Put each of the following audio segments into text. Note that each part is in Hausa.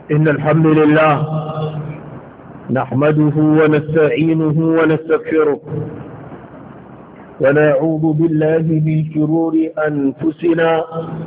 إن الحمد لله نحمده ونستعينه ونستغفره ونعوذ بالله من شرور أنفسنا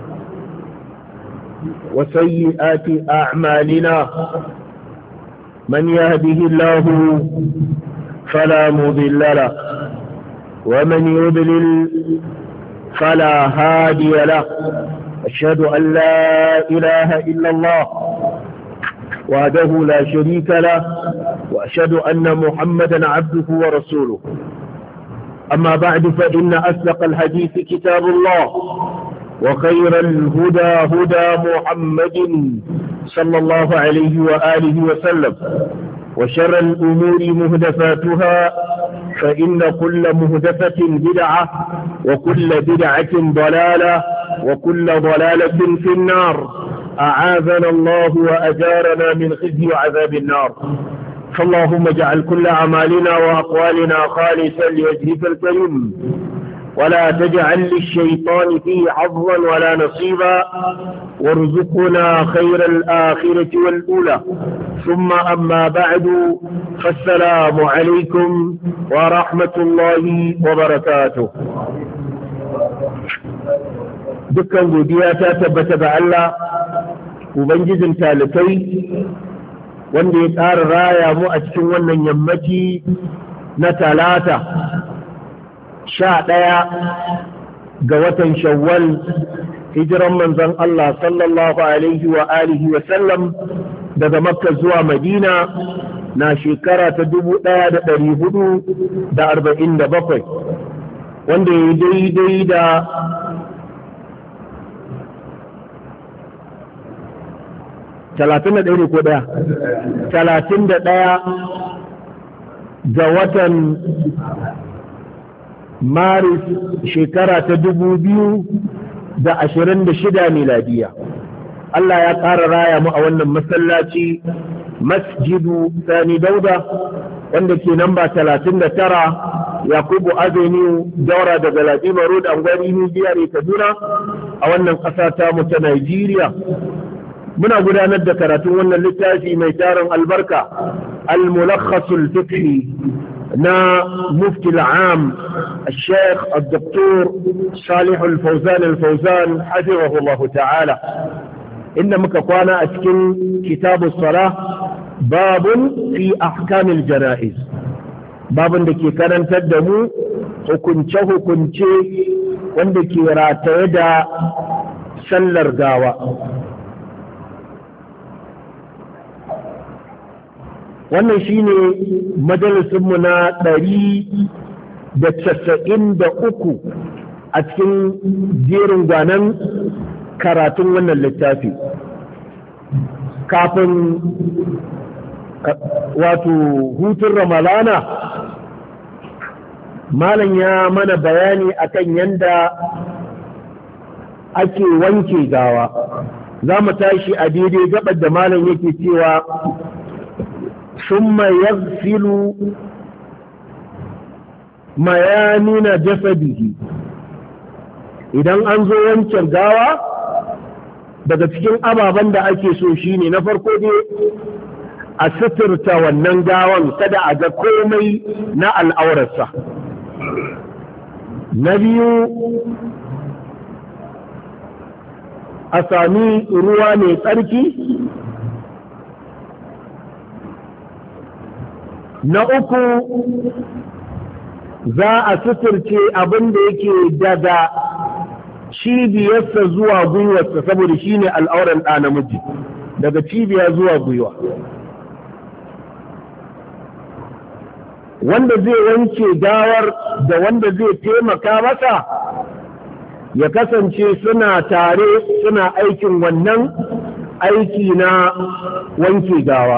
وسيئات أعمالنا. من يهده الله فلا مضل له ومن يضلل فلا هادي له. أشهد أن لا إله إلا الله وحده لا شريك له وأشهد أن محمدا عبده ورسوله. أما بعد فإن أصدق الحديث كتاب الله وخير الهدى هدى محمد صلى الله عليه وآله وسلم وشر الأمور مهدفاتها فإن كل مهدفة بدعة وكل بدعة ضلالة وكل ضلالة في النار. أعاذنا الله وأجارنا من خزي وعذاب النار. فاللهم اجعل كل أعمالنا وأقوالنا خالصا لوجهك الكريم ولا تجعل للشيطان فيه حظا ولا نصيبا وارزقنا خير الآخرة والأولى. ثم أما بعد فالسلام عليكم ورحمة الله وبركاته. dukkan godiya ta tabbata ga Allah ubangijin talikai wanda ya ƙara raya mu a cikin wannan yammaci na talata 11 ga watan shawwal hijiran manzon Allah sallallahu alaihi wa alihi wa sallam daga makka zuwa madina na shekara ta 1447 wanda ya daidai da 31 ne ko daya 31 ga watan maris shekara ta 2026 miladiya. Allah ya ƙara raya mu a wannan masallaci masjidu Sani Dauda wanda ke namba 39 Yakubu Avenue Daura daga Ladima Road Angwari Nijiyar Kaduna a wannan ƙasa ta mu ta Nigeria. muna gudanar da karatun wannan littafi mai tarin albarka al-mulakhasul fiqhi na mufti al-am al-sheikh al-doktor Salih al-Fawzan al-Fawzan hafizahullah ta'ala, inda muka kwana a cikin kitabu salah babun fi ahkamil janaiz, babun da ke karantar da mu hukunce-hukunce wanda ke rataye da sallar gawa. wannan shine majalisunmu na 193 a cikin jerin gwanan karatun wannan littafi. Kafin wato hutun ramalana malam ya mana bayani akan yanda ake wanke gawa. za mu tashi a daidai gabar da malam yake cewa ثم يغسل ميامن جسده. idan an zo wancan gawa daga cikin ababen da ake so shine na farko dai a suturta wannan gawan kada a ga komai na al'aurarsa. na biyu a sami ruwa mai tsarki. na uku za a suturce abin da yake daga cibiyarsa zuwa gwiwarsa saboda shi ne al'auran ɗa namiji, daga cibiya zuwa gwiwa. wanda zai wanke gawar da wanda zai taimaka masa ya kasance suna tare suna aikin wannan aiki na wanke gawa.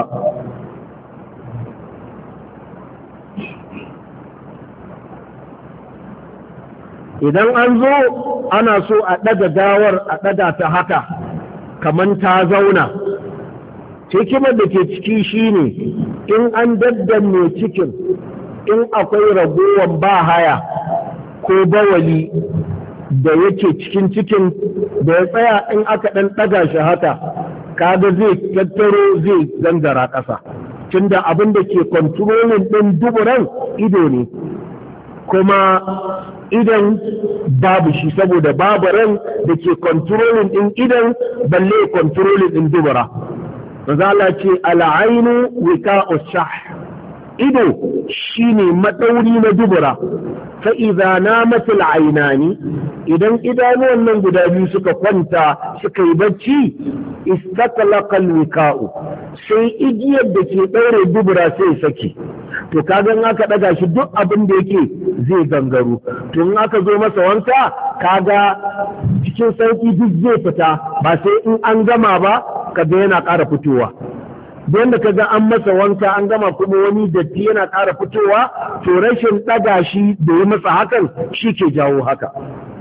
idan an zo ana so a ɗaga gawar a ɗaga ta haka kamar ta zauna. hikimar da ke ciki shine in an daddanne cikin, in akwai ragowar ba haya ko bawali da yake cikin da ya tsaya in aka ɗan ɗaga shi haka kaga zai tattaro zai gangara ƙasa tunda abin da ke kontrolin ɗin duburan ido ne, kuma idan babu shi saboda babu ran da ke kontrolin ɗin idan balle kontrolin ɗin dubura. Mazala ce al'ainu wika ushah, ido shine maɗauri na dubura. fa'iza na matul ainani idan idanuwan nan guda biyu suka kwanta suka yi bacci istaklaqal wika'u sai igiyar da ke ɗaure dubura sai saki, to kaga in aka ɗaga shi duk abin da yake zai gangaro, to in aka zo masa wanka kaga cikin sauki duk zai fita ba sai in an gama ba kaga yana ƙara fitowa. Yadda ka ga an masa wanka an gama kuma wani datti yana ƙara fitowa, to rashin ɗaga shi da ya masa hakan shi ke jawo haka.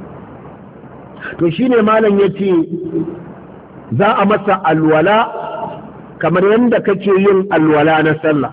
To shi ne malam ya ce za a masa alwala kamar yadda kake yin alwala na sallah,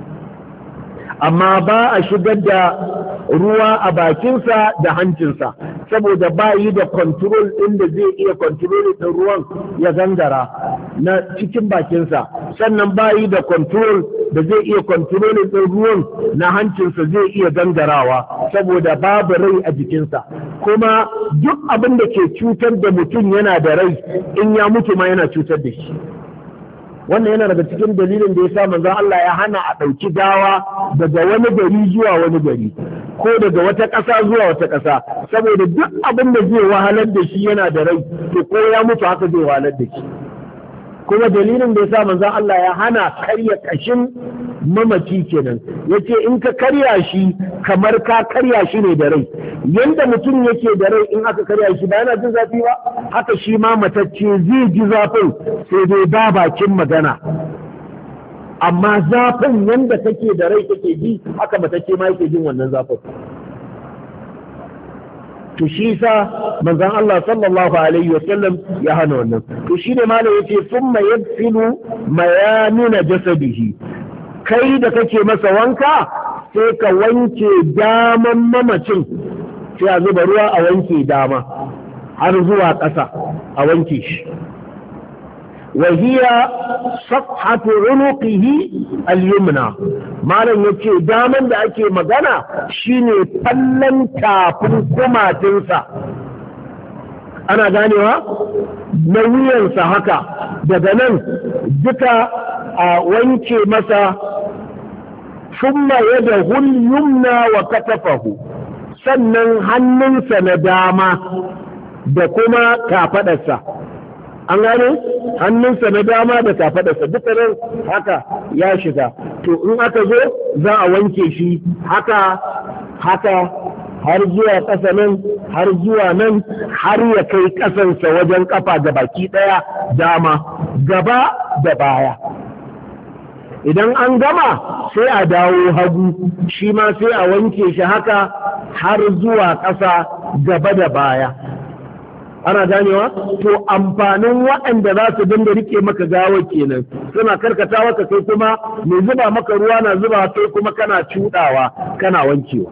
amma ba a shigar da ruwa a bakinsa da hancinsa saboda ba yi da control ɗin da zai iya control ɗin ruwan ya gangara na cikin bakinsa, sannan ba yi da control da zai iya control ɗin ruwan na hancinsa zai iya gangarawa saboda babu rai a jikinsa, kuma duk abin da ke cutar da mutum yana da rai in ya mutu ma yana cutar da shi. Wannan yana daga cikin dalilin da ya sa manzon Allah ya hana a ɗauki gawa daga wani gari zuwa wani gari ko daga wata ƙasa zuwa wata ƙasa, saboda duk abin da zai wahalar da shi yana da rai to ko ya mutu haka zai wahalar da shi. Kuma dalilin da ya sa manzon Allah ya hana karya ƙashin mamaci kenan, ya ce in ka karya shi kamar ka karya shi ne da rai, yanda mutum yake da rai in aka karya shi ba yana jin zafi ba, haka shi ma matacce zai ji zafin sai dai ba bakin magana, amma zafin yanda kake da rai kake ji haka matacce ma yake jin wannan zafin. To shi sa manzon Allah sallallahu alaihi wa sallam ya hana wannan. To shi ne malam yace thumma yadfilu mayamina jasadihi, kai da kake masa wanka sai ka wanke daman mamacin, sai a zuba ruwa a wanke dama har zuwa ƙasa a wanke shi. wa hiya safhatu unuqihi al-yumna, malam yace daman da ake magana shine fallan tafin kumatinsa, ana ganewa na wuyansa haka daga nan duka a wanke masa. ثم يده اليمنى وكتفه, sannan hannunsa na dama da kuma kafadarsa, an gane hannunsa na dama da kafadarsa duka nan haka ya shiga, to in aka zo za a wanke shi haka har zuwa ƙasa nan har zuwa nan har ya kai ƙasansa wajen ƙafa da baki ɗaya dama gaba da baya. Idan an gama sai a dawo hagu shi ma sai a wanke shi haka har zuwa ƙasa gaba da baya, ana ganewa. To amfanin waɗanda za su dinga rike maka gawa kenan, suna karkata maka kai kuma mai zuba maka ruwa na zuba kai kuma kana cuɗawa kana wankewa.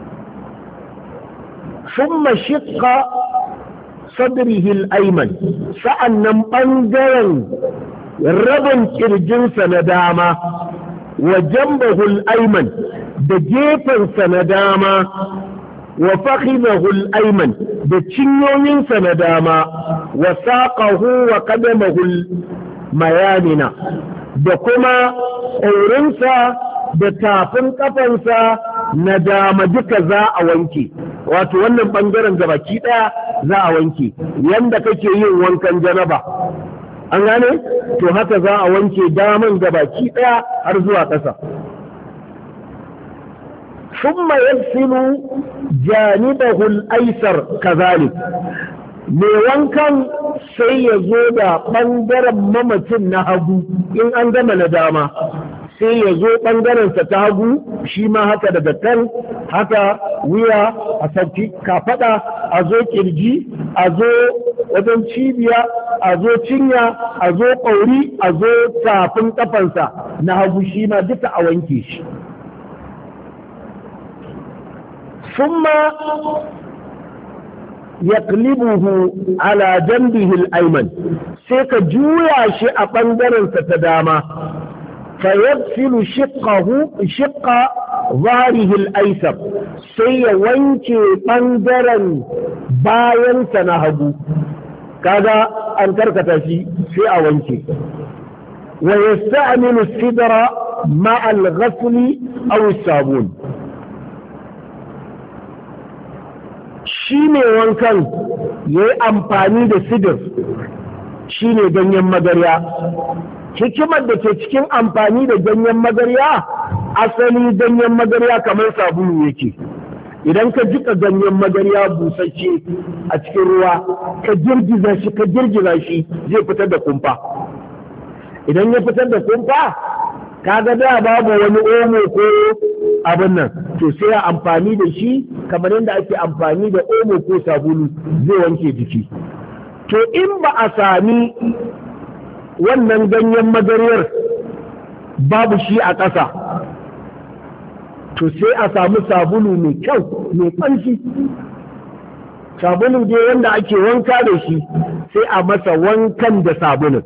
summa shiqqa sadrihi al-ayman, sa'annan ɓangaren rabin kirjinsa na dama, wa jambahul ayman da gefensa na dama, wa fakhidahul ayman da cinyoyinsa na dama, wa saqahu wa qadamahul mayamina da kuma ƙaurinsa da tafin ƙafansa na dama duka za a wanke. Wato wannan ɓangaren gabaki ɗaya za a wanke yanda kake yin wankan janaba, an gane? To haka za a wanke daman gabaki ɗaya har zuwa ƙasa. Summa yafsilu janibahul aisar kazalik, mai wankan sai ya zo da ɓangaren mamacin na hagu in an gama na dama, sai ya zo ɓangarensa ta hagu shi ma haka daga kan haka wuya a sauki kafaɗa, a zo ƙirji, a zo wajen cibiya, a zo cinya, a zo ƙauri, a zo tafin ƙafansa na hagu shi ma duka a wanke shi. Summa yaqlibuhu ala janbihi al-ayman sai ka juya shi a ɓangarensa ta dama fa yaghsilu shiqqa zahrihi al-aysar sai ya wanke ɓangaren bayansa na hagu kaga an karkata shi sai a wanke wa yasta'milu as-sidra ma'a al-ghasli aw as-sabun shi ne wankan ya yi amfani da sidir shi ne ganyen magarya hikimar da ke cikin amfani da ganyen magarya asali ganyen magarya kamar sabulu yake idan ka jika ganyen magarya busasshe a cikin ruwa ka girgiza shi zai fitar da kumfa idan ya fitar da kumfa kaga da babu wani omo ko abin nan to sai ya amfani da shi kamar yadda ake amfani da omo ko sabulu zai wanke jiki to in ba a sami wannan ganyen magariyar babu shi a ƙasa to sai a samu sabulu mai kyau mai ƙanshi sabulu dai wanda ake wanka da shi sai a masa wankan da sabulun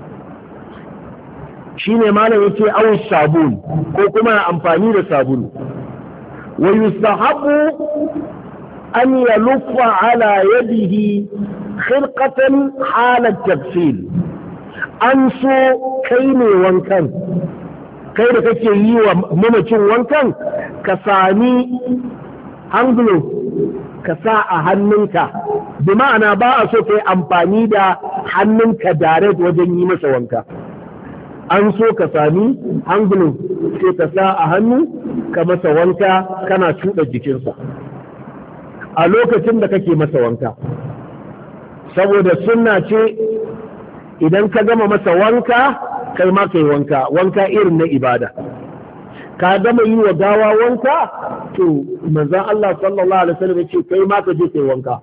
shi ne malam yake awus sabun ko kuma amfani da sabulu wa yustahabu an yaluffa ala yadihi khirqatan hala tafsil an so kai ne wankan kai da kake yi wa mamacin wankan ka sami anglo ka sa a hannunka bi ma'ana ba a so kai amfani da hannunka direct wajen yi masa wanka an so ka sami angulin sai ka sa a hannu ka masa wanka kana cuɗa jikinsa a lokacin da kake masa wanka saboda sunna ce idan ka gama masa wanka kai ma kai wanka irin na ibada ka gama yi wa gawa wanka to manzon Allah sallallahu alaihi wasallam ya ce kai ma ka je kai wanka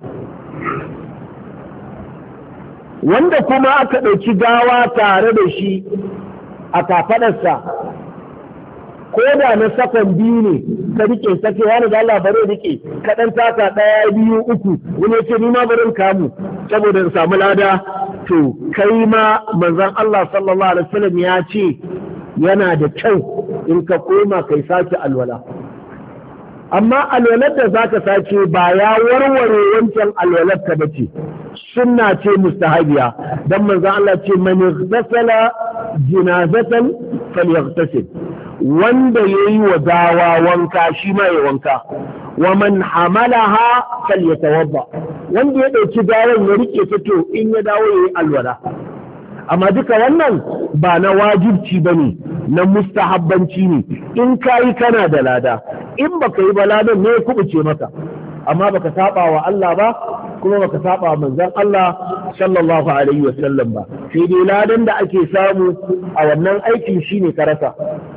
wanda kuma aka ɗauki gawa tare da shi a kafadarsa ko da na sakon biyu ne ka rike sakewa da Allah bare rike ka dan taka 1 2 3 wani ce ni ma barin kamu saboda in samu lada to kai ma manzon Allah sallallahu alaihi wasallam ya ce yana da kyau in ka koma kai sake alwala amma alwalar da zaka sake ba ya warware wancan alwalar ka bace sunna ce mustahabiya dan manzon Allah ce man igtasala jinazatan falyaghtasil wanda yayi wa gawa wanka shi ma ya wanka wa man hamalaha falyatawadda wanda ya dauki gawan ya rike ta to in ya dawo yayi alwala amma duka wannan ba na wajibci bane na mustahabbanci ne in kai kana da lada in baka yi ba ladan ne ya kubuce maka amma baka saba wa Allah ba kuma baka saba manzon Allah sallallahu alaihi wasallam ba sai dai ladan da ake samu a wannan aikin shine ka rasa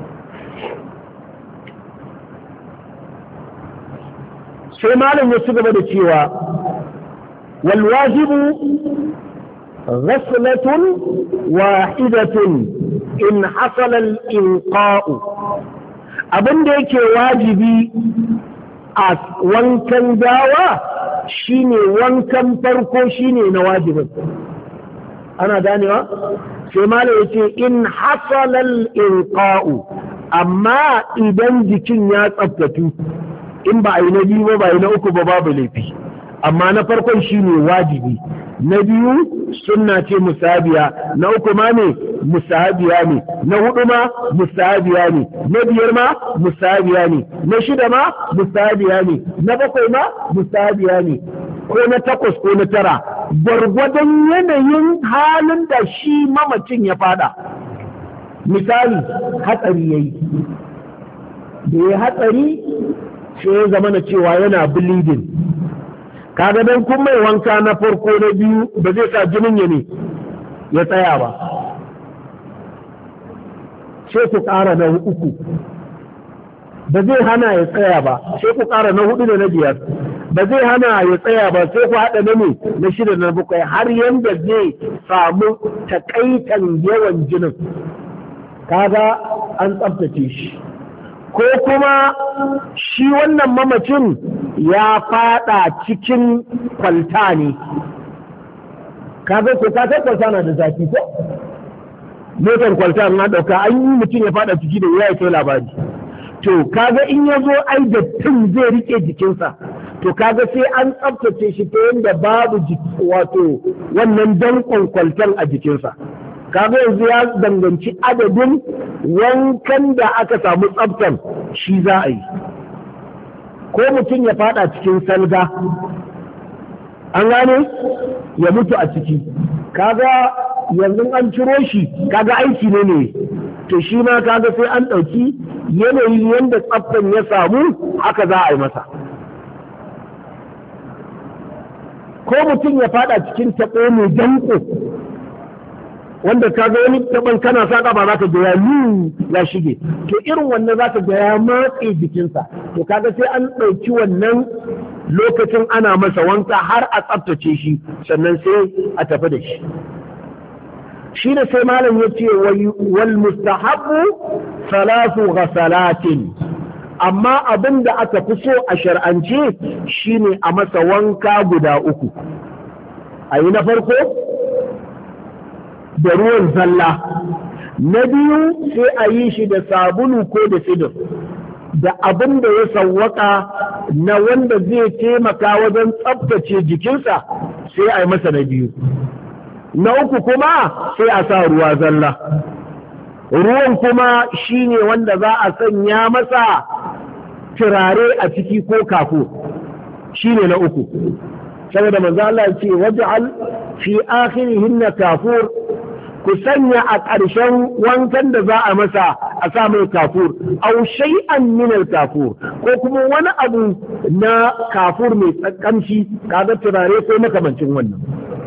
sai malam ya ci gaba da cewa wal wajibu ghaslatun wahidatun in hasala al inqa'u abinda yake wajibi a wankan gawa shine wankan farko shine na wajibin ana ganewa sai malam yace in hasala al inqa'u amma idan jikin ya tsaftatu in ba a yi na biyu ba yi na uku ba babu laifi amma na farkon shine wajibi na biyu sunna ce musabiya na uku ma ne musabiya ne na hudu ma musabiya ne na biyar ma musabiya ne na shida ma musabiya ne na bakwai ma musabiya ne ko na takwas ko na tara gwargwadon yanayin halin da shi mamacin ya fada misali hatsari yayi da ya hatsari sai ya zama na cewa yana bleeding kaga dan kun mai wanka na farko na biyu ba zai sa jinin ya tsaya ba sai ku ƙara na uku ba zai hana ya tsaya ba sai ku ƙara na hudu da na biyar ba zai hana ya tsaya ba sai ku haɗa na shida na bakwai har yanda zai samu takaitan yawan jinin kaga an tsaftace shi ko kuma shi wannan mamacin ya fada cikin kwalta ne, kaga ko ka san kwalta na da zafi ko motar kwalta na dauka an yi mutum ya fada ciki da ya kai labari. To kaga in ya zo ai dattin zai rike jikinsa, to kaga sai an tsaftace shi ta yadda babu wato wannan dankon kwaltan a jikinsa. Kaga yanzu ya danganci adadin wankan da aka samu tsaftan shi za a yi. Ko mutum ya fada cikin salga, an gane ya mutu a ciki, kaga yanzu an ciro shi, kaga aiki ne, to shi ma kaga sai an ɗauki yanayi yadda tsaftan ya samu haka za a yi masa. Ko mutum ya fada cikin taɓo mai danko, wanda ka ga wani taban kana saka ba za ka ga ya shige, to irin wannan za ka ga ya matse jikinsa, to kaga sai an ɗauki wannan lokacin ana masa wanka har a tsaftace shi sannan sai a tafi da shi. Shi da sai malam ya ce wal mustahabbu salatu ghasalatin, amma abin da aka fi so a shar'ance shine a masa wanka guda uku. A yi na farko da ruwan zalla, na biyu sai a yi shi da sabulu ko da sidir, da abin da ya sawwaka na wanda zai taimaka wajen tsabtace jikinsa sai a yi masa na biyu. Na uku kuma sai a sa ruwa zalla, ruwan kuma shine wanda za a sanya masa turare a ciki ko kafur, shine na uku. Saboda manzo Allah ya ce waj'al fi akhirihinna kafur, ku sanya a ƙarshen wankan da za a masa a sa mai kafur, au shay'an min al-kafur, ko kuma wani abu na kafur mai kamshi, kaga turare ko makamancin wannan.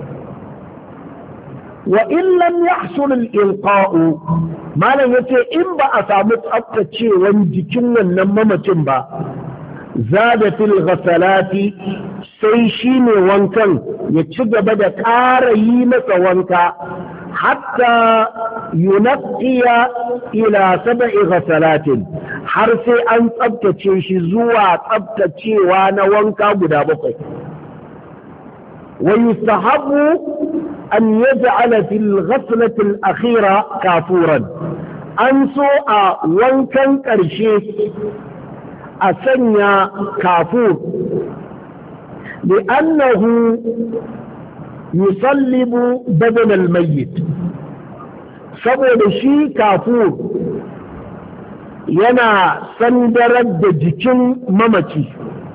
Wa in lam yahsul al-ilqa'u, malam yace in ba a samu tsaftacewan jikin wannan mamacin ba, zada fil ghasalati, sai shine wankan ya ci gaba da ƙara yi masa wanka hatta yunqiya ila 7 ghasalatin, har sai an tsabtace shi zuwa tsabtacewa na wanka guda 7. Wa yustahabu an yaj'ala fil ghaslati al-akhira kafuran, an so a wankan ƙarshe a sanya kafur, li'annahu yusallibu badan al-mayyit, saboda shi kafur yana sandarar da jikin mamaci,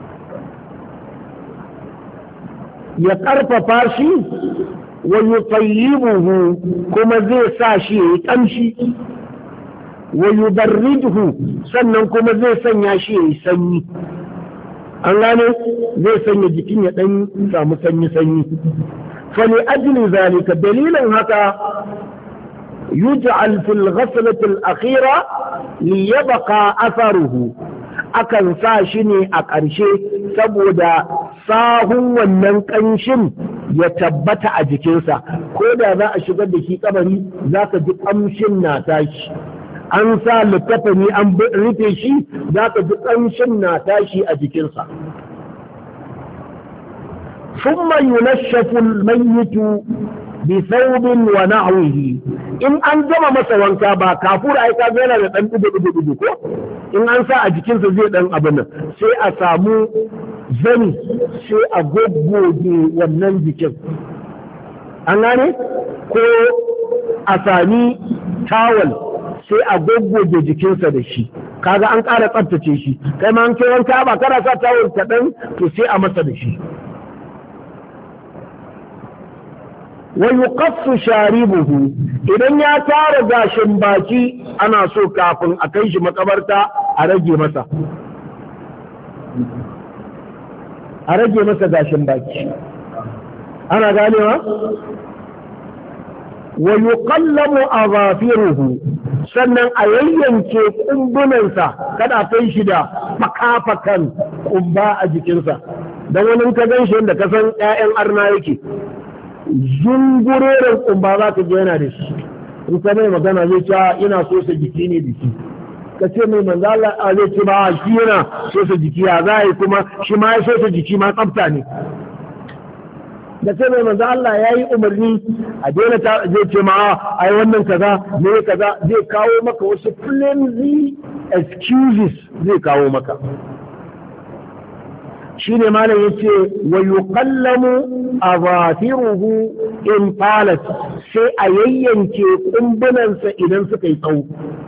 ya ƙarfafa shi, wa yutayyibuhu, kuma zai sa shi yayi ƙamshi, wa yubarriduhu, sannan kuma zai sanya shi yayi sanyi. An gane zai sanya jikin ya ɗan samu sanyi-sanyi. فلأجل ذلك دليلا هكا يجعل في الغسلة الأخيرة ليبقى أثره، akan sa shi ne a ƙarshe saboda sahun wannan ƙanshin ya tabbata a jikinsa, ko da za a shigar da shi kabari za ka ji ƙamshin na tashi. An sa littafani an rufe shi, za ka ji ƙamshin na tashi a jikinsa. ثم ينشف الميت بثوب ونحوه، in an gama masa wanka ba kafur ai ka yana da dan dubu ko in an sa a jikinsa zai dan abin nan, sai a samu zani sai a goggoge wannan jikin, an gane, ko a sami tawal sai a goggoge jikinsa da shi, kaga an ƙara tsaftace shi. Kai ma an kai wanka ba kana sa tawal kaɗan, to sai a masa da shi. wa yuqaffu sharibuhu, idan ya tara gashin baki ana so kafin a kai shi makabarta a rage masa gashin baki, ana ganewa. wa yuqallamu azafiruhu, sannan a yayyanke kumbunansa, kada kai shi da fakafakan kumba a jikinsa, don wani ka gan shi da kasan 'ya'yan arna yake zungurorin kumba za ka yana da shi, in ka mai magana zai cewa ina so sa jiki ne da shi, ka ce mai manzo Allah zai ce ba shi yana sosa jiki ya za yi kuma shi ma ya sosa jiki ma tsafta ne da ce mai manzo Allah ya yi umarni a daina ta zai ce ma ai wannan kaza ne kaza zai kawo maka wasu flimsy excuses zai kawo maka shi ne malam ya ce wa yuqallamu azafiruhu in talat sai a yayyanke kumbunansa idan suka yi tsawo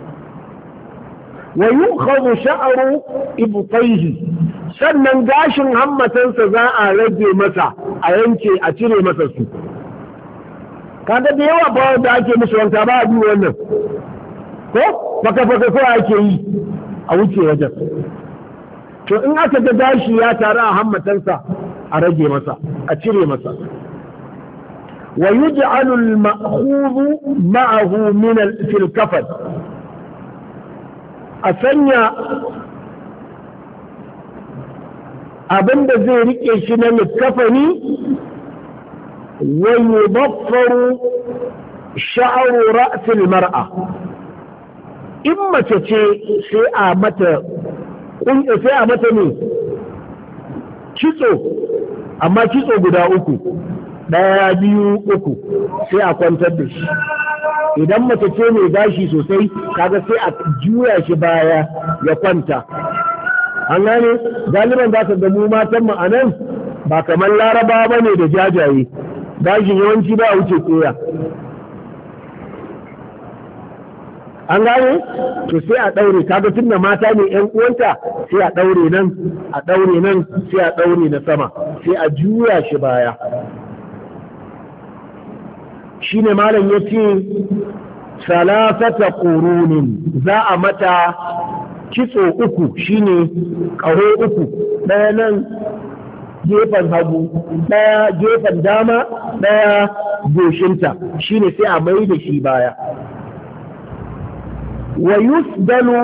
wa yukhadhu sha'ru ibtayhi sannan gashin hammatansa za a rage masa a yanke a cire masa su kaga da yawa ba da ake musu wanka ba a biyu wannan ko faka ko ake yi a wuce wajen to in aka ga gashi ya taru a hammatansa a rage masa a cire masa wa yuj'alu al-ma'khudhu ma'ahu min fil kafan a sanya abinda zai rike shi na likafani wa yudaffaru sha'ru ra's al-mar'a in mace ce sai a mata ne kitso amma kitso guda uku ɗaya biyu uku sai a kwantar da shi idan mace ce mai gashi sosai kaga sai a juya shi baya ya kwanta an gane galiban za ka ga mu matan mu anan ba kamar laraba ba ne da jajaye gashin yawanci ba wuce koya an gane to sai a ɗaure kaga tunda mata ne ƴan uwanta sai a ɗaure nan a ɗaure nan sai a ɗaure na sama sai a juya shi baya shine malam yace salasata qurunin za a mata kitso uku shine ƙaho uku ɗaya nan gefen hagu ɗaya gefen dama ɗaya goshinta shine sai a mai da shi baya wa yusdalu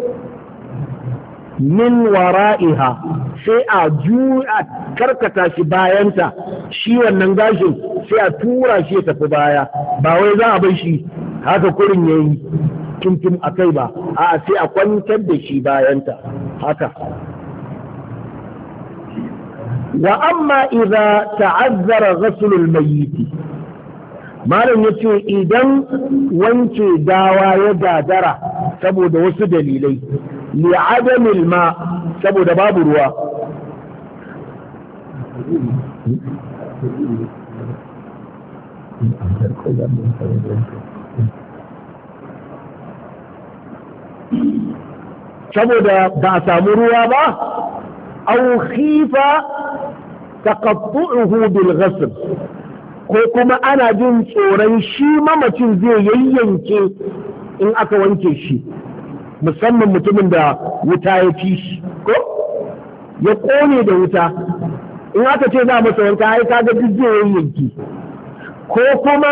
min wara'iha sai a karkata shi bayanta shi wannan gashin sai a tura shi ya tafi baya ba wai za a bar shi haka kurin yayi tuntum a kai ba a sai a kwantar da shi bayanta haka wa amma idza ta'azzara ghaslul mayyit malam yace idan wanke gawa ya gagara saboda wasu dalilai li'adamil ma saboda babu ruwa saboda ba a samu ruwa ba aw khifa taqattu'uhu bil ghasl ko kuma ana jin tsoron shi mamacin zai yayyanke in aka wanke shi musamman mutumin da wuta ya ci shi ko ya kone da wuta in aka ce za masa wanka ai kaga duk zai yayyanke ko kuma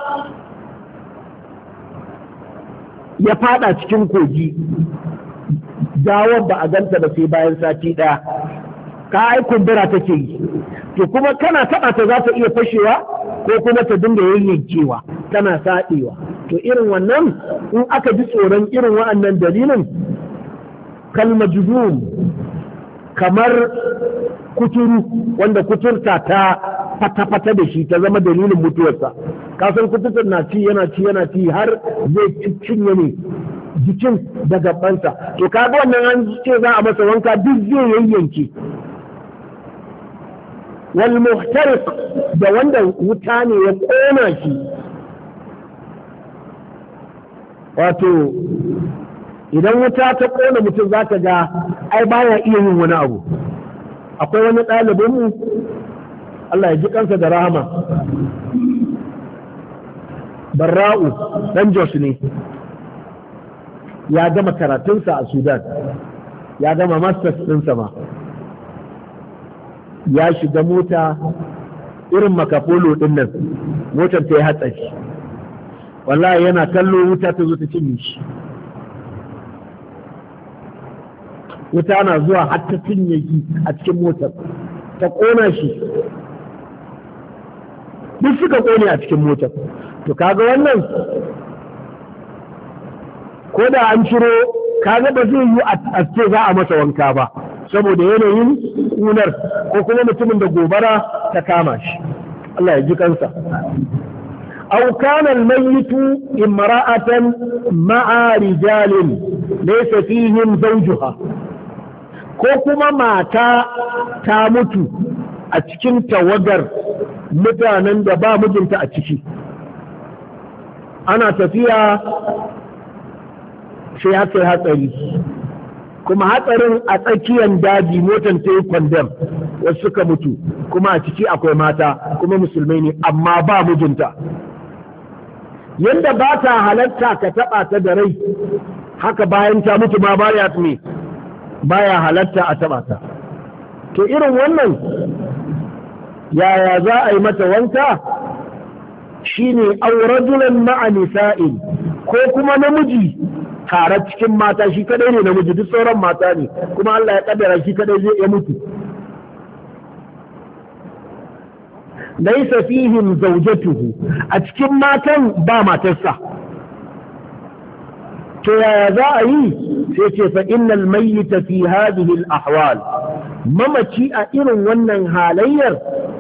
ya fada cikin kogi gawar ba a ganta ba sai bayan sati ɗaya ka ai kumbura take yi to kuma kana taɓa ta za ta iya fashewa ko kuma ta dinga yayyankewa tana saɗewa to irin wannan in aka ji tsoron irin wa'annan dalilin kalmajzum kamar kuturu wanda kuturta ta fata-fata da shi ta zama dalilin mutuwarsa kasan kuturtar na ci yana ci har zai cinye ne jikin da gabansa to kaga wannan an ce za a masa wanka duk zai yayyanke wal muhtariq da wanda wuta ne ya kona shi wato idan wuta ta kona mutum za ka ga ai baya iya yin wani abu akwai wani ɗalibinmu Allah ya ji kansa da rahama Barra'u dan Jos ne ya gama karatunsa a Sudan ya gama masters ɗinsa ma ya shiga mota irin makafolo ɗin nan motar ta yi hatsari wallahi yana kallo wuta ta zo ta cinye shi wuta na zuwa har ta cinye shi a cikin motar ta ƙona shi duk suka ƙone a cikin motar to kaga wannan ko da an ciro kaga ba zai yi a ce za a masa wanka ba saboda yanayin kunar ko kuma mutumin da gobara ta kama shi Allah ya ji kansa aw kana al-mayyit imra'atan ma'a rijalin laysa fihim zawjuha ko kuma mata ta mutu a cikin tawagar mutanen da ba mijinta a ciki ana tafiya sai aka yi hatsari kuma hatsarin a tsakiyar daji motar ta yi kwandam wasu suka mutu kuma a ciki akwai mata kuma musulmai ne amma ba mijinta yadda ba ta halatta ka taɓa ta da rai haka bayan ta mutu ma baya halatta a taɓa ta to irin wannan yaya za a yi mata wanka shine aurajulan ma'a nisa'in ko kuma namiji tare cikin mata shi kadai ne namiji duk sauran mata ne kuma Allah ya kaddara shi kadai zai ya mutu laysa fihim zawjatuhu a cikin matan ba matarsa to yaya za a yi sai ce fa innal mayyita fi hadhihi al ahwal mamaci a irin wannan halayyar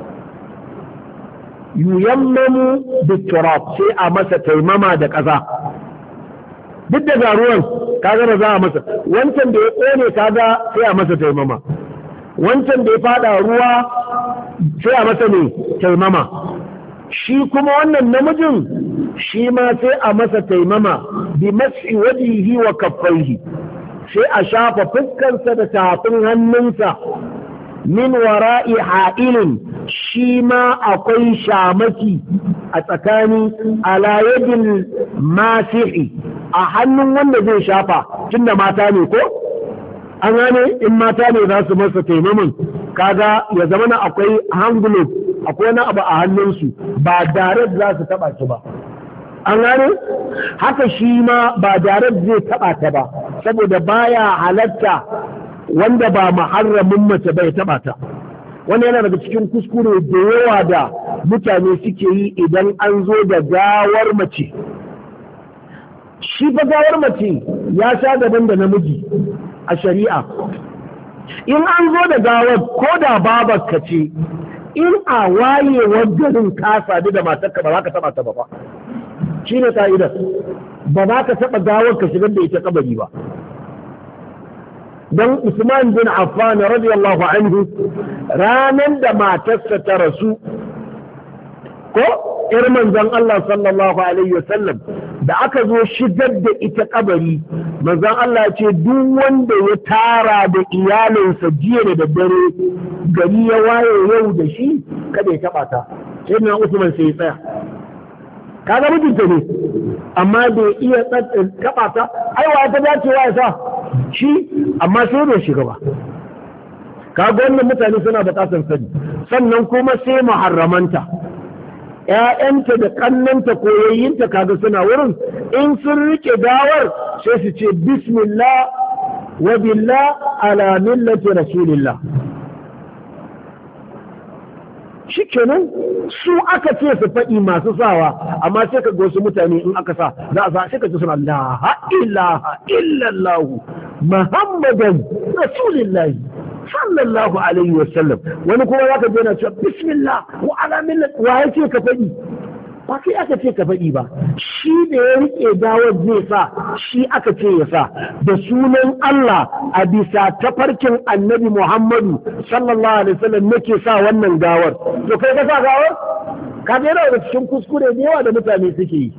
yuyammamu biturab sai a masa taimama da ƙasa duk da garuwan kaga da za a masa wancan da ya ƙone kaga sai a masa taimama wancan da ya fada ruwa sai a masa ne taimama shi kuma wannan namijin shi ma sai a masa taimama bi mas'i wajhihi wa kaffaihi sai a shafa fuskarsa da tafin hannunsa min wara'i ha'ilin shi ma akwai shamaki a tsakani ala yadin masihi a hannun wanda zai shafa tunda mata ne ko an gane in mata ne za su masa taimamin kaga ya zama na akwai hangulo akwai wani abu a hannunsu ba direct za su taba shi ba an gane haka shi ma ba direct zai taba ta ba saboda baya halatta wanda ba muharramin mace bai taba ta wannan yana daga cikin kuskure da yawa da mutane suke yi idan an zo da gawar mace shi fa gawar mace ya sha daban da namiji a shari'a in an zo da gawar ko da babarka ce in a wayewar garin ka sadu da matarka ba za ka taba ta ba shi ne ka'idar ba za ka taba gawar ka shigar da ita kabari ba don Usman bin Affan radiyallahu anhu ranan da matarsa ta rasu ko ƴar manzon Allah sallallahu alaihi wasallam da aka zo shigar da ita kabari manzon Allah ce duk wanda ya tara da iyalinsa jiya da daddare gari ya waye yau da shi kada ya taba ta sai na Usman sai ya tsaya kaga mijinta ne amma bai iya taba ta aiwa ta dacewa ya sa shi amma sai bai shiga ba kaga wannan mutane suna bukatar sani sannan kuma sai muharramanta ƴaƴanta da kannanta ko yayyinta kaga suna wurin in sun rike gawar sai su ce bismillah wa billah ala millati rasulillah shikenan su aka ce su faɗi masu sawa amma sai ka ga wasu mutane in aka sa za a sa sai ka ji suna la ilaha illallah muhammadan rasulillahi sallallahu alaihi wasallam wani kuma za ka je na cewa bismillah wa ala millat wa ya ce ka faɗi ba kai aka ce ka faɗi ba shi da ya rike gawar zai sa shi aka ce ya sa da sunan Allah a bisa tafarkin annabi Muhammadu sallallahu alaihi wasallam nake sa wannan gawar to kai ka sa gawar ka ga yana da cikin kuskure da yawa da mutane suke yi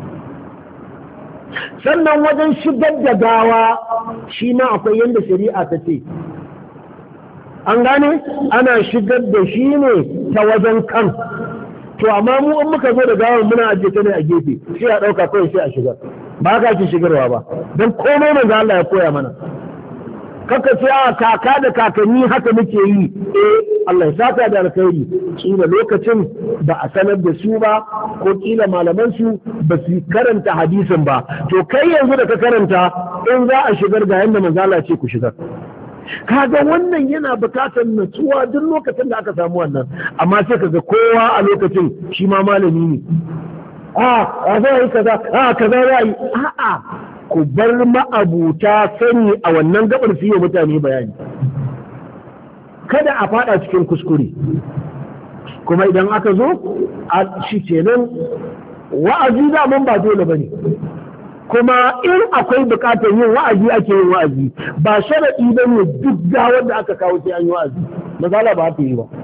sannan wajen shigar da gawa shi ma akwai yanda shari'a ta ce an gane ana shigar da shi ne ta wajen kan to amma mu in muka zo da gawar muna ajiye ta ne a gefe sai a ɗauka kawai sai a shigar ba ka ki shigarwa ba don komai manzo Allah ya koya mana kaka ce a kaka da kakanni haka muke yi Allah ya saka da alkhairi kila lokacin ba a sanar da su ba ko kila malaman su ba su karanta hadisin ba to kai yanzu da ka karanta in za a shigar ga yanda manzo Allah ce ku shigar kaga wannan yana bukatar natsuwa duk lokacin da aka samu wannan amma sai kaga kowa a lokacin shi ma malami ne a za yi kaza kaza za yi a'a ku bar ma'abuta sani a wannan gabar su yi mutane bayani, kada a fada cikin kuskure. Kuma idan aka zo a shi kenan wa'azi daman ba dole bane, kuma in akwai bukatar yin wa'azi ake yin wa'azi, ba sharaɗi ba ne duk gawar da aka kawo sai an yi wa'azi. Misala ba ta yi ba,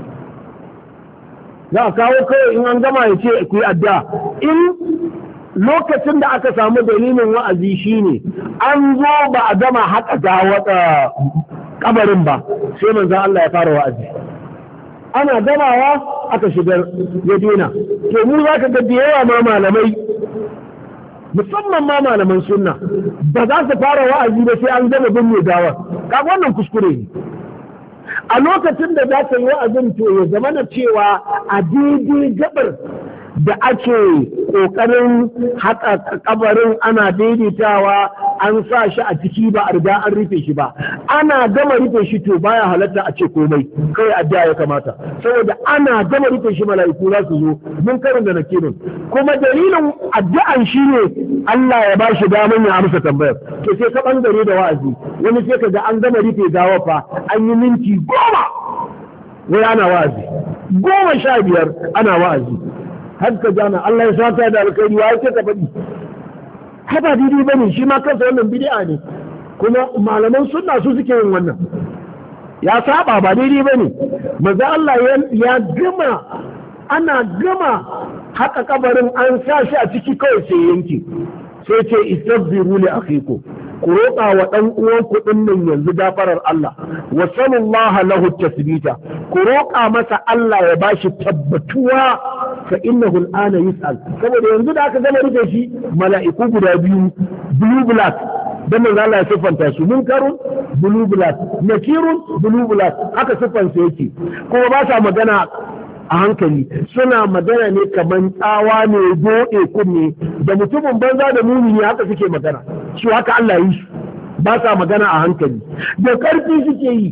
za a kawo kawai in an gama ya ce ku yi addu'a. In lokacin da aka samu dalilin wa'azi shine an zo ba a gama haƙa gawar kabarin ba, sai manzon Allah ya fara wa'azi. Ana gamawa aka shigar ya dena. To mu za ka ga da yawa ma malamai, musamman ma malaman sunna, ba za su fara wa'azi ba sai an gama binne gawar. Kaga wannan kuskure ne. A lokacin da za ka yi wa'azin to ya zama na cewa a daidai gabar da ake ƙoƙarin haƙa kabarin ana daidaitawa an sa shi a ciki ba a riga an rufe shi ba, ana gama rufe shi to baya halatta a ce komai, kai addu'a ya kamata, saboda ana gama rufe shi mala'iku za su zo mun karin da nakirin, kuma dalilin addu'an shi ne Allah ya ba shi daman ya amsa tambayar. To sai ka bangare da wa'azi, wani sai ka ga an gama rufe gawa fa an yi minti 10 wai ana wa'azi, 15 ana wa'azi. Har ka jana Allah ya saka da alkhairi wa yake ka faɗi, haba daidai bane, shi ma kansa wannan bid'a ne, kuma malaman sunna su suke yin wannan, ya saba ba daidai bane. Maza Allah ya gama, ana gama haka kabarin an sa shi a ciki kawai sai yanke, sai ce istaghfiru li akhikum, ku roƙa wa ɗan uwan kuɗin nan yanzu gafarar Allah, wa sallallahu lahu tasbita, ku roƙa masa Allah ya bashi tabbatuwa, fa innahu al'ana yus'al, saboda yanzu da aka gama rufe shi mala'iku guda biyu blue black, dan manzo Allah ya siffanta su, munkarun blue black, nakirun blue black, haka siffansa yake, kuma ba sa magana a hankali, suna magana ne kamar tsawa ne doɗe kunne, da mutumin banza da mumini haka suke magana, shi haka Allah yi su, ba sa magana a hankali, da ƙarfi suke yi.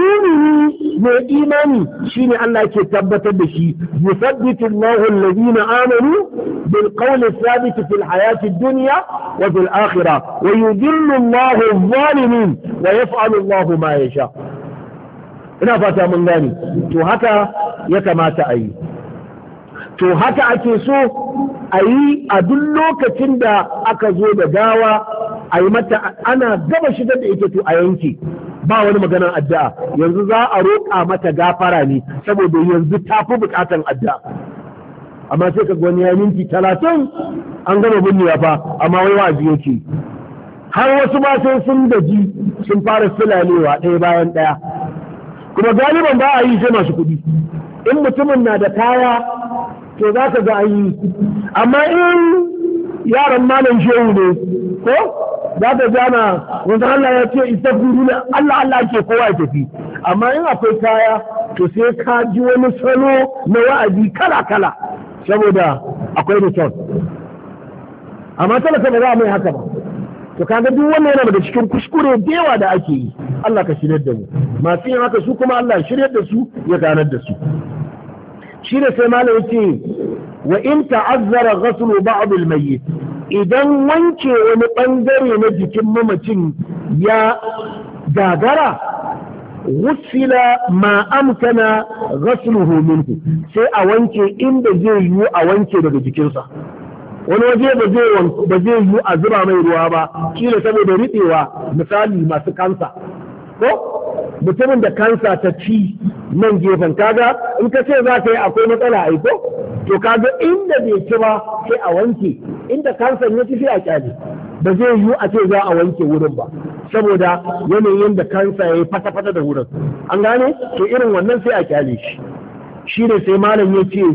Mumini mai imani shine Allah ke tabbatar da shi, yusabbitu Allahu alladhina amanu bil qawli thabit fil hayati dunya wa fil akhirah wa yudillu Allahu adh-dhalimin wa yaf'alu Allahu ma yasha. Ina fata mun gane. To haka ya kamata a yi, to haka ake so a yi a duk lokacin da aka zo da gawa a yi mata, ana gaba shigar da ita to a yanke, ba wani maganar addu'a, yanzu za a roƙa mata gafara ne saboda yanzu ta fi buƙatan addu'a. Amma sai ka wani ya minti 30 an gama binnewa fa, amma wai wa'azi yake, har wasu ma sai sun gaji sun fara sulalewa ɗaya bayan ɗaya, kuma galiban ba a yi sai masu kuɗi. In mutumin na da kaya to za ka ga an yi, amma in yaran malam shehu ne ko za ka gana wanda Allah ya ce istaghfiru ne, Allah Allah ke kowa ya tafi. Amma in akwai kaya to sai ka ji wani salo na wa'azi kala kala saboda akwai return, amma talaka ba za a mai haka ba. To kaga duk wannan yana daga cikin kuskure da yawa da ake yi. Allah ka shiryar da mu, masu yin haka su kuma Allah shiryar da su ya ganar da su. Shi ne sai malam yace wa in ta'azzara ghaslu ba'd al-mayyit, idan wanke wani bangare na jikin mamacin ya gagara, wusila ma amkana ghasluhu minhu, sai a wanke inda zai yiwu a wanke daga jikinsa. Wani waje ba zai yiwu a zuba mai ruwa ba, kila saboda riɗewa, misali masu kansa ko mutumin da kansa ta ci nan gefen, kaga in ka ce za ka yi akwai matsala aiko, to kaga inda bai ci ba sai a wanke, inda kansan ya ci sai a kyale, ba zai yiwu a ce za a wanke wurin ba saboda yanayin da kansa ya yi fata-fata da wurin, an gane, to irin wannan sai a kyale shi. Shi ne sai malam ya ce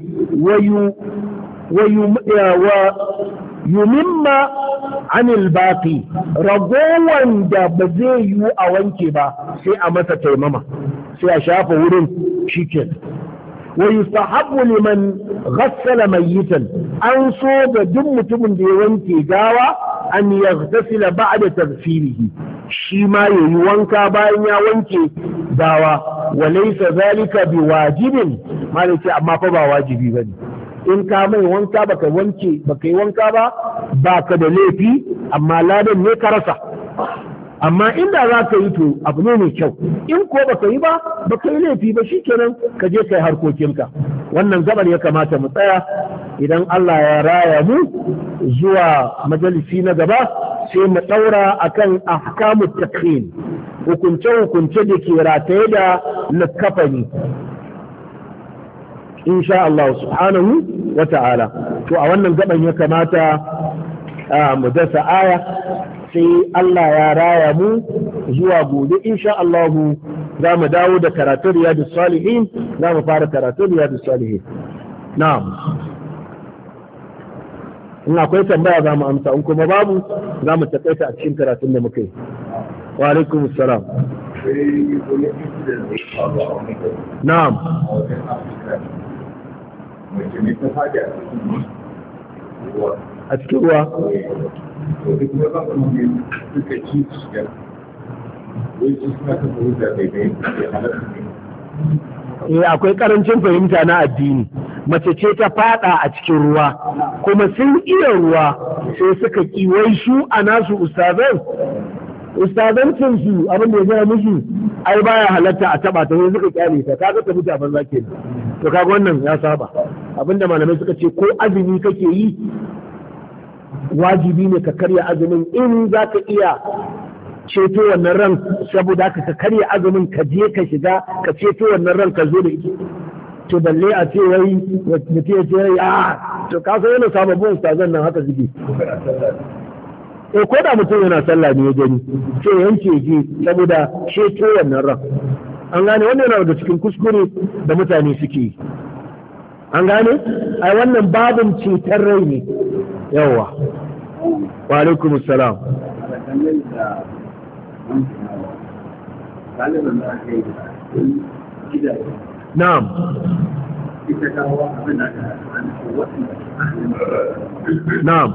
yumimma anil baqi, ragowan da ba zai yiwu a wanke ba sai a masa taimama, sai a shafa wurin shiken. wa yustahabbu liman ghassala mayyitan, an so ga duk mutumin da ya wanke gawa an yaghtasila ba'da taghsilihi, shi ma yayi wanka bayan ya wanke gawa. wa laysa zalika biwajibin, malai ce amma fa ba wajibi bane, in ka mai wanka baka yi wanka ba baka da laifi, amma ladan ne ka rasa. amma inda za ka yi to abu ne mai kyau, in ko baka yi ba baka yi laifi ba, shikenan ka je kai harkokinka. wannan gabar ya kamata mu tsaya. Idan Allah ya raya mu zuwa majalisi na gaba sai mu daura akan ahkamut takhin, hukunce da ke rataye da likafani insha Allah subhanahu wa ta'ala. to a wannan gaban ya kamata mu dasa aya, sai Allah ya raya mu zuwa gobe insha Allah za mu dawo da karatun Riyadus Salihin, za mu fara karatun Riyadus Salihin. Na'am, in akwai tambaya za mu amsa, in kuma babu za mu takaita a cikin karatun da muka yi. Wa alaikum assalam. Na'am. A cikin ruwa. Akwai karancin fahimta na addini. Mace ce ta fada a cikin ruwa, kuma sun iya ruwa sai suka kiwai su a nasu ustazancin su abin da ya zama musu ai baya halatta a taba ta, sai suka kyale ta, kaga ta mutu a banza kenan. to kaga wannan ya saba. Abinda malamai suka ce ko azumi kake yi wajibi ne ka karya azumin in za ka iya ceto wannan ran, saboda ka karya azumin ka je ka shiga ka ceto wannan ran ka zo da ita. to balle a ce wai mutum ya ce to ka san yana sababbin ustazan nan haka suke. Ko da mutum yana sallah ne ya gani sai yanke je saboda ceto wannan ran. An gane wannan yana daga cikin kuskure da mutane suke yi. An gane ai wannan babin cetar rai ne. Yawa wa alaikum assalam. Na'am. Na'am.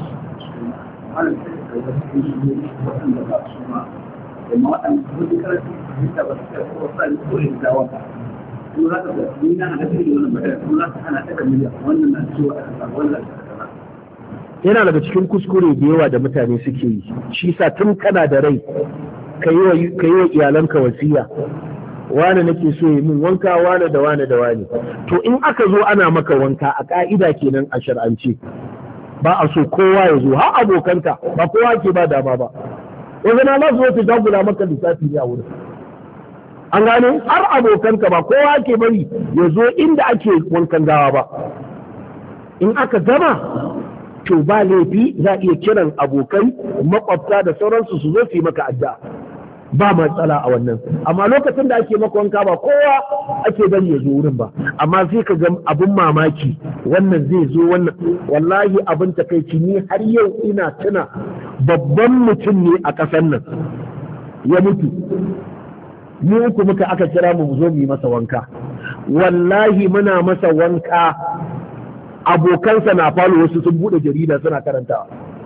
Yana daga cikin kuskure da yawa da mutane suke yi, shi sa tun kana da rai ka yi wa iyalanka wasiya, wane nake so yi min wanka, wane da wane da wane. To in aka zo ana maka wanka a ka'ida kenan a shar'ance ba a so kowa ya zo, har abokanka ba kowa ke ba dama ba. Yanzu na lasu wata dagula maka lissafi ne a wurin. An gane har abokanka ba kowa ke bari ya zo inda ake wankan gawa ba. In aka gama to ba laifi za a iya kiran abokai makwabta da sauransu su zo su yi maka addu'a, ba matsala a wannan. Amma lokacin da ake maka wanka ba kowa ake bari ya zo wurin ba, amma sai ka ga abin mamaki, wannan zai zo wannan. Wallahi abin takaici ni har yau ina tuna babban mutum ne a ƙasar nan ya mutu, mu uku muka aka kira mu zo mu yi masa wanka. Wallahi muna masa wanka abokansa na falo, wasu sun bude jarida suna karantawa.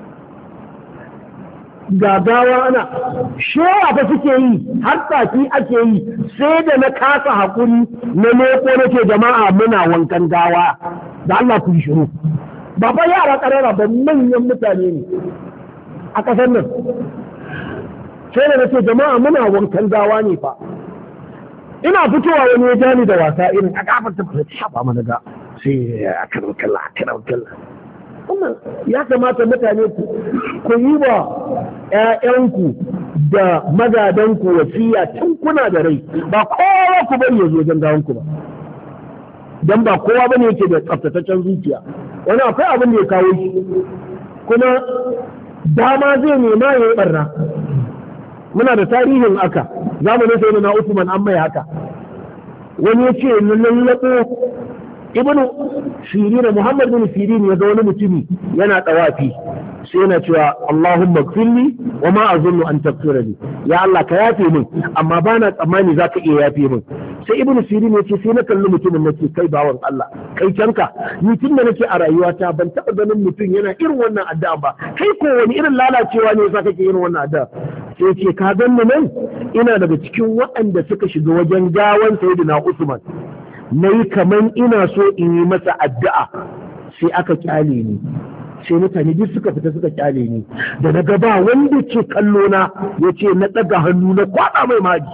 Gagawa ana shewa fa suke yi, har tafi ake yi, sai da na kasa haƙuri na leko nake jama'a muna wankan gawa da Allah ku yi shiru. Ba fa yara ƙarara ba, manyan mutane ne a ƙasar nan. Sai da nace jama'a muna wankan gawa ne fa. Ina fitowa wani ya jani da wasa irin a kafar ta shafa mana ga sai a karan kalla. Wannan ya kamata mutane ku yi wa ‘ya'yanku da magadanku wasiya tun kuna da rai, ba kowa ku bari ya zo wajen gawanku ba, don ba kowa ba ne yake da tsaftataccen zuciya. Wani akwai abin da ya kawo shi, kuma dama zai nema ya yi barna. Muna da tarihin aka zamanin sai na Usman an mai haka. Wani ya ce lallaɓo ibnu Sirin, Muhammad bin Sirin ya ga wani mutumi yana tawafi, sai yana cewa Allahumma gfirli wa ma azunnu an taghfira li, ya Allah ka yafe min amma bana tsammani zaka iya yafe min. Sai ibnu Sirin ya ce sai na kalli mutumin nace kai bawan Allah, kai canka, ni tun da nake a rayuwata ban taɓa ganin mutum yana irin wannan addu'a ba, kai ko wani irin lalacewa ne yasa kake irin wannan addu'a? Sai ce ka ganni nan ina daga cikin waɗanda suka shiga wajen gawan sayyidina Usman na yi kaman ina so in yi masa addu'a sai aka kyale ni, sai mutane duk suka fita suka kyale ni, da na gaba wanda ke kallo na ya ce na ɗaga hannu na kwaɗa mai mari,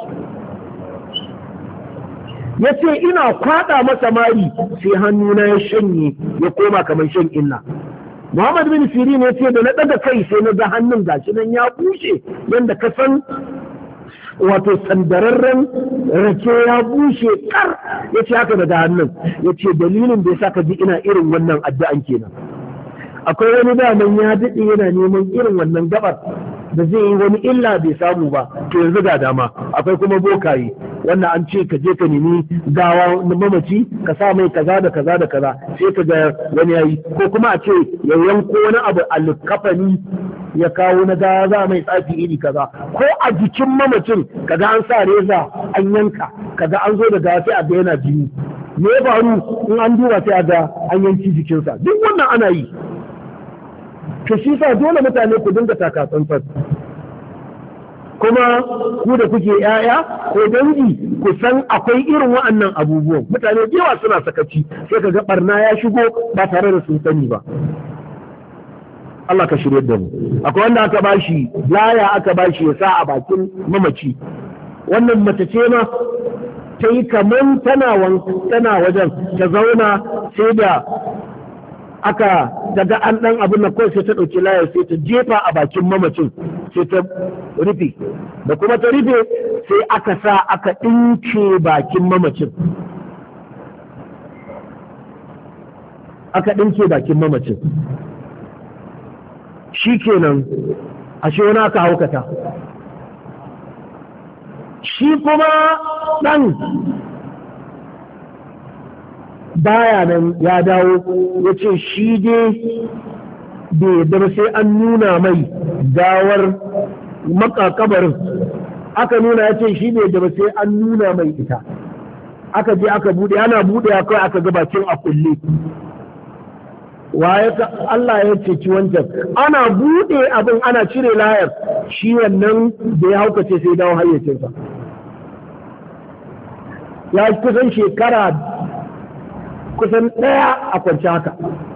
ya ce ina kwaɗa masa mari sai hannu na ya shanye ya koma kamar shan inna. Muhammad bin Sirin ya ce da na ɗaga kai sai na ga hannun gashi nan ya bushe yadda ka san wato sandararren rake ya bushe kar, ya ce haka daga hannun, ya ce dalilin da ya sa ka ji ina irin wannan addu'an kenan. Akwai wani daman ya daɗe yana neman irin wannan gabar da zai yi wani illa bai samu ba, to yanzu ga dama. Akwai kuma bokaye wannan an ce ka je ka nemi gawa na mamaci ka sa mai kaza da kaza da kaza sai ka ga wani yayi, ko kuma a ce ya yanko wani abu alkafani ya kawo na gawa za mai tsafi iri kaza, ko a jikin mamacin kaga an sa reza an yanka, kaga an zo da gawa sai a ga yana jini, me ya faru in an duba sai a ga an yanki jikinsa, duk wannan ana yi. To shi sa dole mutane ku dinga taka tsantsan, kuma ku da kuke ‘ya'ya ko dangi ku san akwai irin wa'annan abubuwan. Mutane yawa suna sakaci sai ka ga barna ya shigo ba tare da sun sani ba. Allah ka shirye da mu. Akwai wanda aka bashi laya, aka bashi ya sa a bakin mamaci, wannan mace ce ma ta yi kaman tana wajen ta zauna sai da aka daga an ɗan abin na kawai sai ta ɗauki layar sai ta jefa a bakin mamacin sai ta rufe, da kuma ta rufe sai aka sa aka ɗinke bakin mamacin, aka ɗinke bakin mamacin. Shi kenan ashe wani aka haukata, shi kuma ɗan baya nan ya dawo ya ce shi dai bai yadda ba sai an nuna mai gawar makakabarin, aka nuna ya ce shi bai yadda ba sai an nuna mai ita, aka je aka bude, ana bude kawai aka ga bakin a kulle. Waye Allah ya ceci wancan, ana bude abin ana cire layar, shi wannan da ya haukace sai dawo hayyacinsa, ya kusan shekara kusan ɗaya a kwanci haka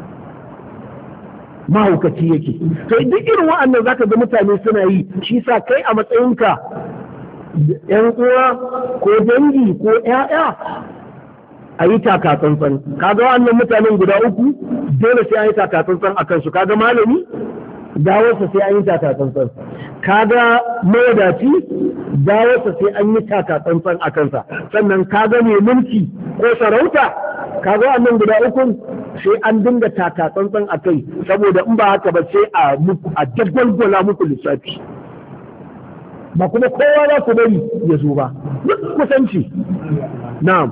mahaukaci yake. To duk irin wa'annan zaka ga mutane suna yi, shi sa kai a matsayinka ‘yan uwa ko dangi ko ‘ya'ya a yi takatsantsan. Kaga wa'annan mutanen guda uku dole sai an yi takatsantsan a kansu. Kaga malami dawarsa sai an yi takatsantsan, kaga mawadaci dawarsa sai an yi takatsantsan a kansa, sannan kaga mai mulki ko sarauta kaga wannan guda ukun sai an dinga taka tsantsan a kai, saboda in ba haka ba sai a daggwalgwala muku lissafi, ba kuma kowa za ku bari ya zo ba, duk kusanci. Na'am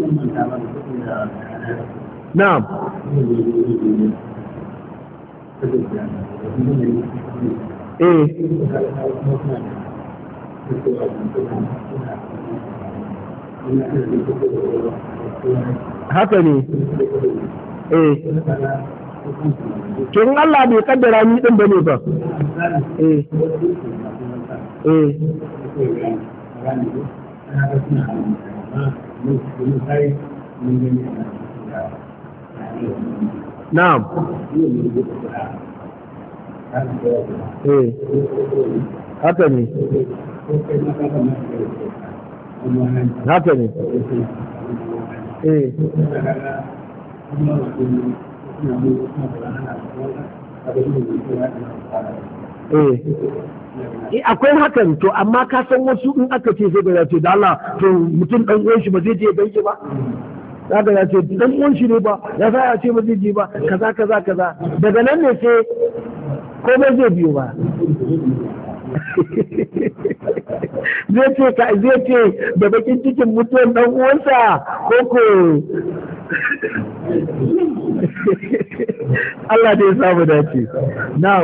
na'am haka ne. Tun Allah bai kaddara ni din bane ba. Na'am. Haka ne. Haka ne. Akwai hakan, to amma ka san wasu in aka ce sai ga ce da Allah to mutum dan uwan shi ba zai je ganshi ba, zaka ya ce dan uwan shi ne ba ya sa ya ce ba zai je ba, kaza kaza kaza, daga nan ne sai komai zai biyo ba. zai ce da bakin cikin mutuwan dan uwansa ko Allah da ya samu dace. Na'am.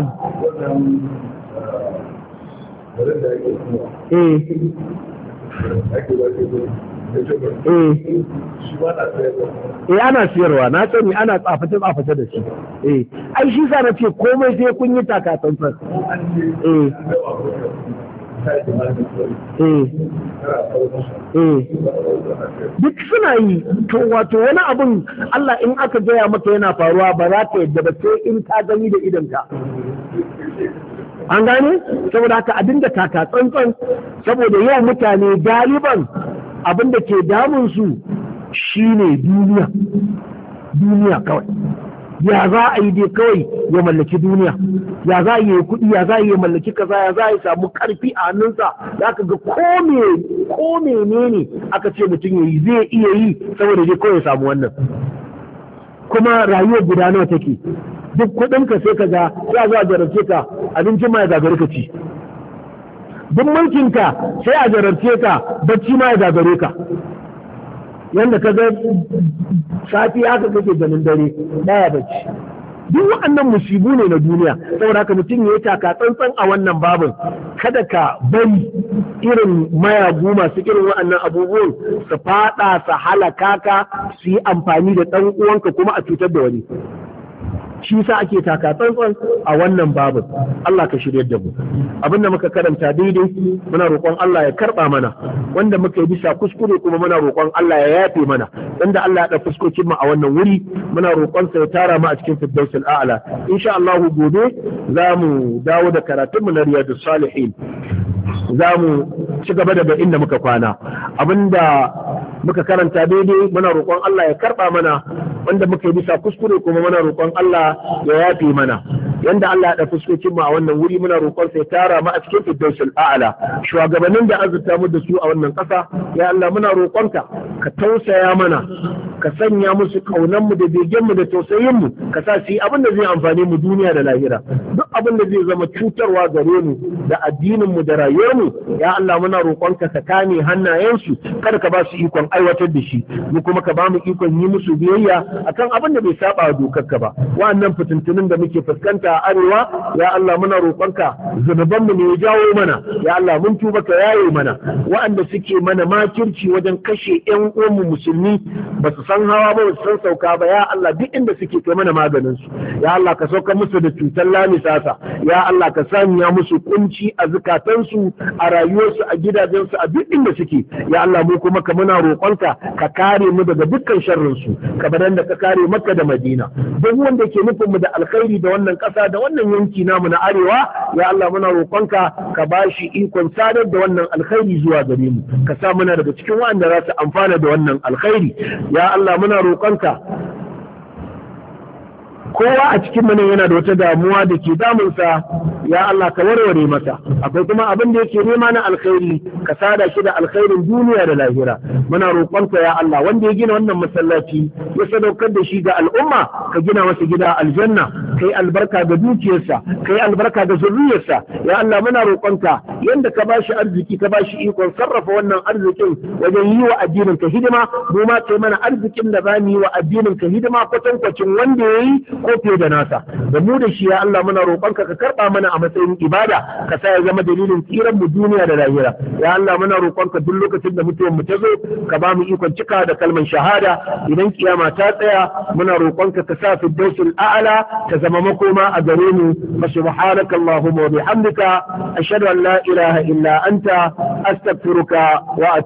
Ana siyarwa, na sani ana tsaface da shi. Ai shi sa na ce komai sai kun yi takatsantsan. duk suna yi. To wato wani abun Allah in aka gaya maka yana faruwa ba za ka yadda ba sai in ka gani da idonka. An gane? Saboda haka a dinga taka tsantsan, saboda yau mutane galiban abin da ke damunsu shine duniya kawai. Ya za a yi dai kawai ya mallaki duniya, ya za a yi kuɗi, ya za a yi mallaki kaza, ya za a yi samu ƙarfi a hannunsa. Ya ka ga ko menene aka ce mutum ya yi zai iya yi saboda dai kawai ya samu wannan. Kuma rayuwar guda nawa take, duk kuɗinka sai ka ga ya zo a jarabce ka abincin ma ya gagare ka ci, duk mulkinka sai a jarabce ka bacci ma ya gagare ka. Yanda ka ga safi haka kake ganin dare baya bacci. Duk waɗannan musibu ne na duniya. Saboda haka mutum ya yi taka tsantsan a wannan babin, kada ka bari irin mayagu masu irin waɗannan abubuwan su faɗa su halaka ka, su yi amfani da ɗan uwanka kuma a cutar da wani. Shi sa ake taka tsantsan a wannan babin. Allah ka shiryar da mu. Abin da muka karanta daidai muna roƙon Allah ya karɓa mana, wanda muka yi bisa kuskure kuma muna roƙon Allah ya yafe mana. Wanda Allah ya ɗa fuskokin mu a wannan wuri muna roƙon sa ya tara mu a cikin firdausul a'la. Insha Allah gobe za mu dawo da karatun mu na Riyadus Salihin. Za mu ci gaba daga inda muka kwana. Abinda muka karanta daidai muna roƙon Allah ya karɓa mana, wanda muka yi bisa kuskure kuma muna roƙon Allah ya yafe mana. Yanda Allah ya da fuskokin mu a wannan wuri muna roƙon sai tara mu a cikin firdausul a'la. Shugabannin da azurta mu da su a wannan ƙasa, ya Allah muna roƙonka ka tausaya mana, ka sanya musu kaunan mu da begen mu da tausayin mu, ka sa su yi abin da zai amfane mu duniya da lahira. Duk abin da zai zama cutarwa gare mu da addinin mu da rayuwar mu, ya Allah muna roƙonka ka kame hannayensu, kada ka ba su ikon aiwatar da shi, mu kuma ka ba mu ikon yi musu biyayya akan abin da bai saba dokarka ba. Wa'annan fitintunin da muke fuskanta a arewa, ya Allah muna roƙonka zunuban mu ne ya jawo mana, ya Allah mun tuba ka yaye mana. Wa'anda suke mana makirci wajen kashe ƴan uwanmu musulmi, ba su san hawa ba, su san sauka ba, ya Allah duk inda suke kai mana maganin su. Ya Allah ka sauka musu da cutar lamisasa, ya Allah ka sanya musu kunci a zukatansu, a rayuwarsu, a gidajensu, a duk inda suke. Ya Allah mu kuma ka muna roƙonka ka kare mu daga dukkan sharrin su, ka badan da ka kare Makka da Madina. Duk wanda ke nufin mu da alkhairi da wannan ƙasa da wannan yanki namu na arewa, ya Allah muna roƙonka ka bashi ikon sadar da wannan alkhairi zuwa gare mu, ka sa muna daga cikin waɗanda za su amfana da wannan alkhairi. Ya Allah muna roƙonka kowa a cikin mana yana da wata damuwa da ke damunsa, ya Allah ka warware masa. Akwai kuma abin da yake nema na alkhairi, ka sada shi da alkhairin duniya da lahira. Muna roƙonka ya Allah, wanda ya gina wannan masallaci ya sadaukar da shi ga al'umma, ka gina masa gida aljanna, kai albarka ga dukiyarsa, kai albarka ga zurriyarsa. Ya Allah muna roƙonka yanda ka bashi arziki, ka bashi ikon sarrafa wannan arzikin wajen yi wa addinin ka hidima, mu ma kai mana arzikin da zamu yi wa addinin ka hidima kwatankwacin wanda yayi ko fiye da nasa. Da mu da shi ya Allah muna roƙonka ka karɓa mana a matsayin ibada, ka sa ya zama dalilin tsiran mu duniya da lahira. Ya Allah muna roƙonka duk lokacin da mutuwar mu ta zo, ka ba mu ikon cika da kalman shahada. Idan kiyama ta tsaya, muna roƙonka ka sa firdausul a'la ta zama makoma a gare mu. Fa subhanaka allahumma wa bihamdika ashhadu an la ilaha illa anta astaghfiruka wa